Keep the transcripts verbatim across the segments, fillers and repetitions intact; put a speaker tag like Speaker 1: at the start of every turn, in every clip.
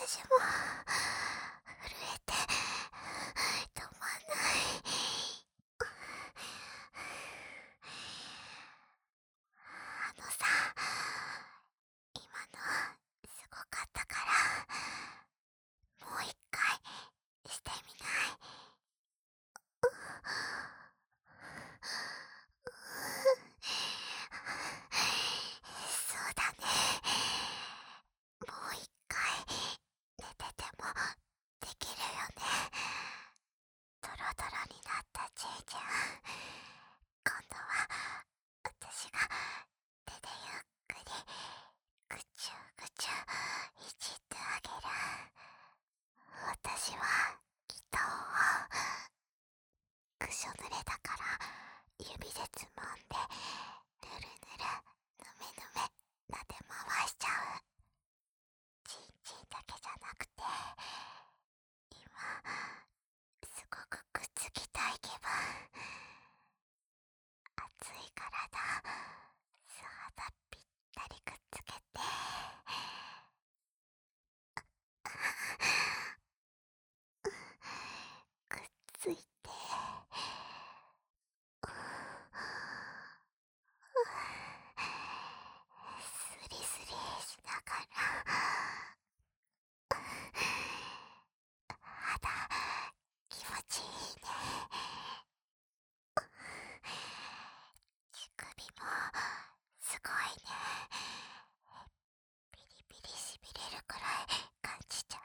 Speaker 1: 足も震えて止まんない。あのさ、今のすごかったからもう一回してみない？そうだね。もう一回寝ててもできるよね。ドロドロになったちーちゃん、今度は私が手でゆっくりぐちゅぐちゅいじってあげる。私は糸をくしょ濡れだから指でつまんでぬるぬるぬめぬめ撫で回しちゃう。ちんちんだけじゃなくて今すごくくっつきたい気分。熱い体素肌ぴったりくっつけてくっついてスリスリしながら肌気持ちいいね。乳首もすごいね。ピリピリしびれるくらい感じちゃう。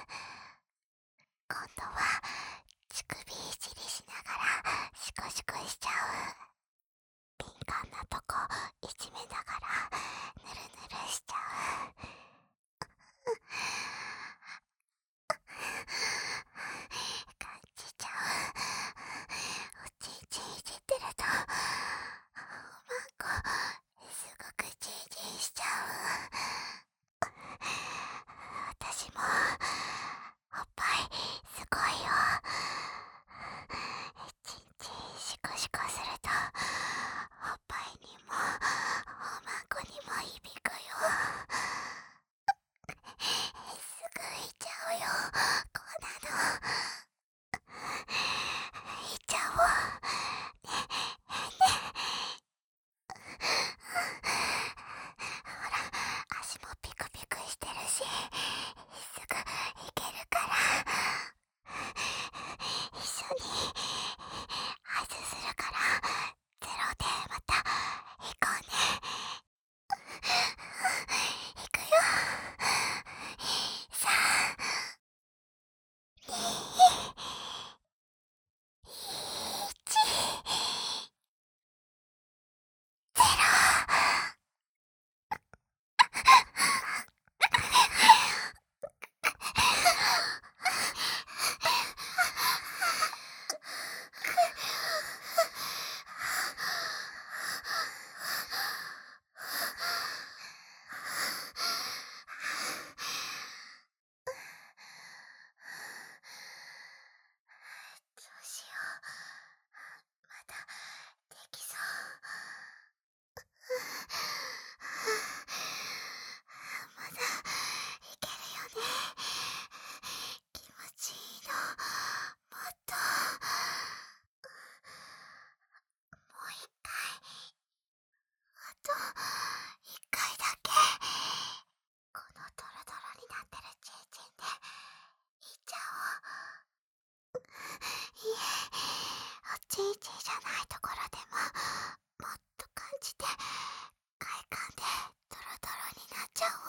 Speaker 1: 今度は乳首いじりしながらシコシコしちゃう。敏感なとこいじめながらぬるぬるしちゃう。感じちゃう。おちんちんいじってるとおまんこすごくチンチンしちゃう。私もおっぱいすごいよ。ちんちんシコシコするとおっぱいにもおまんこにも響くよ。すぐいっちゃうよ、こんなの。いっちゃおう。ねね。ほら、足もピクピクしてるし、すぐいけるから一緒に合図するからゼロでまた行こうね。行くよ。さん、に、いち、ゼロ。どうしよう。まだできそう。まだいけるよね。気持ちいいの。もっと。もう一回。あと一回だけ。このドロドロになってるチンチンでいっちゃおう。いえ、おちんちんじゃないところでももっと感じて快感でドロドロになっちゃおう。